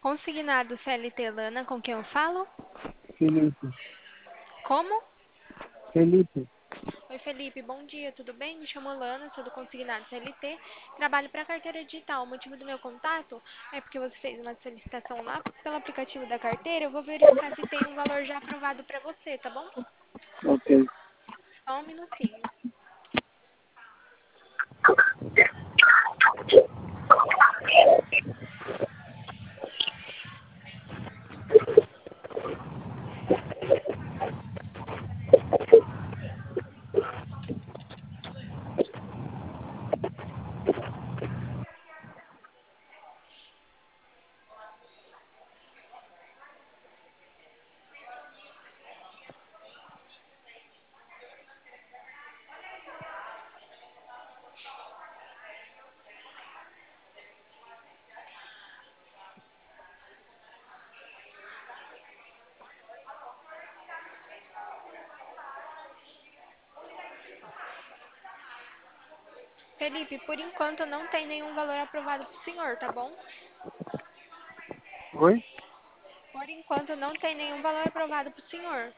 Consignado CLT Lana, com quem eu falo? Felipe. Como? Felipe. Oi, Felipe, bom dia, tudo bem? Me chamo Lana, sou do Consignado CLT, trabalho para a carteira digital. O motivo do meu contato é porque você fez uma solicitação lá pelo aplicativo da carteira. Eu vou verificar se tem um valor já aprovado para você, tá bom? Ok. Só um minutinho. Felipe, por enquanto não tem nenhum valor aprovado para o senhor, tá bom? Oi? Por enquanto não tem nenhum valor aprovado para o senhor,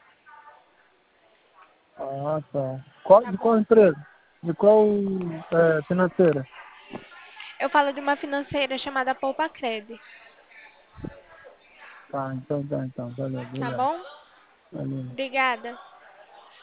Ah, tá. tá De bom? qual empresa? De qual financeira? Eu falo de uma financeira chamada Poupa Cred, Tá, então. Valeu, tá obrigado. bom? Valeu. Obrigada.